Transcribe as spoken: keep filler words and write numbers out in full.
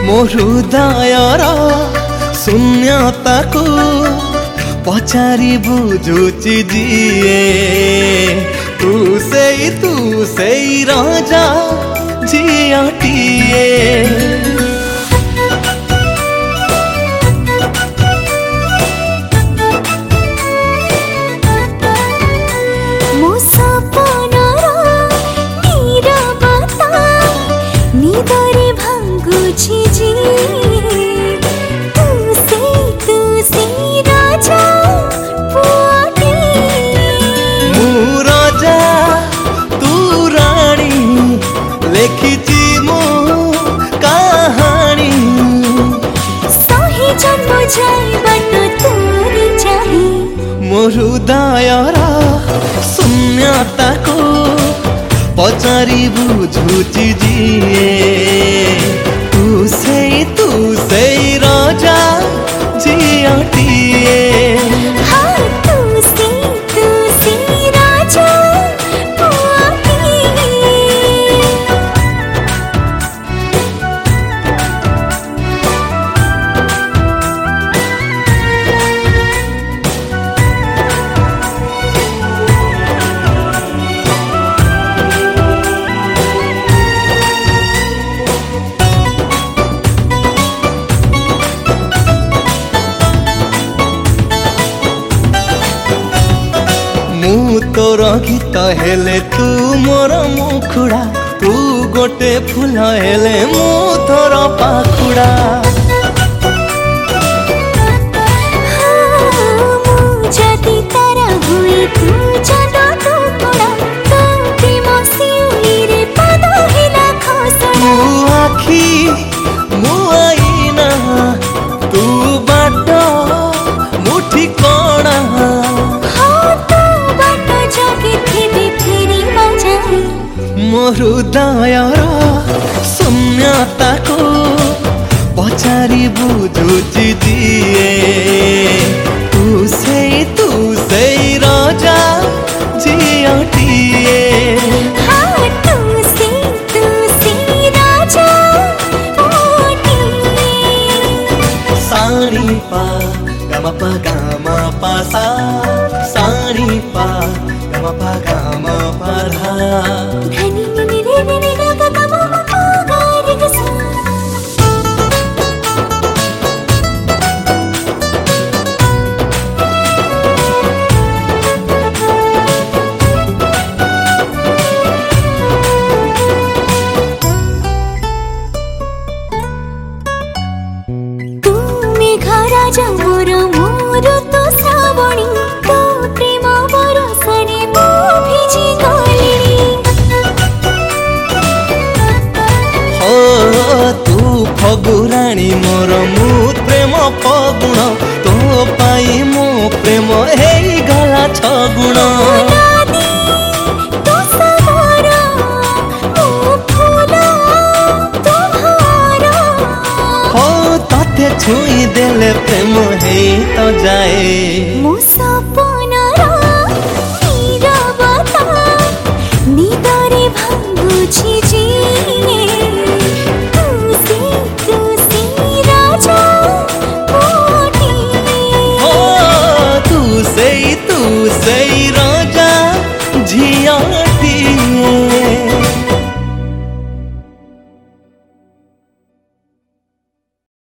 मो हृदयर शून्यता को पचारि बुझुची जिए तू से तू से राजा झियाटिए लिखिची मो कहानी सही जन्म जाए बट तोरी चाही मो हृदयर शून्यता को पचारि बुझुची जिए तू से तू से राजा झियाटिए मु तोर गीत हेले तू मोर मुखुड़ा तू गोटे फूल हेले मु तोर पाखुड़ा जदि तारा हुए तू जदो टुकड़ा तो प्रेम सिउली रे पाद हिला खसड़ा तू आखी मु आईना तू बाट मु ठिकाना मो हृदयर शून्यता को पचारि बुझुची जिए तू से तू से राजा झियाटिए सानी पा गम पा गम पा सा सानी पा गम पा गम पा धा धनी नि रे नि रे गा गा मा पा गा रे गा सा तू मेघा राजा मोर मोर तो श्रावणी तो प्रेम बरसने मो भिजी गलिनी हो तू फगुराणी मोर मु प्रेम फगुण तो पाई मो प्रेम हे गला छगुण छुई देले प्रेम है तो जाए मो सपनार नीरवता निदरे भांगुछि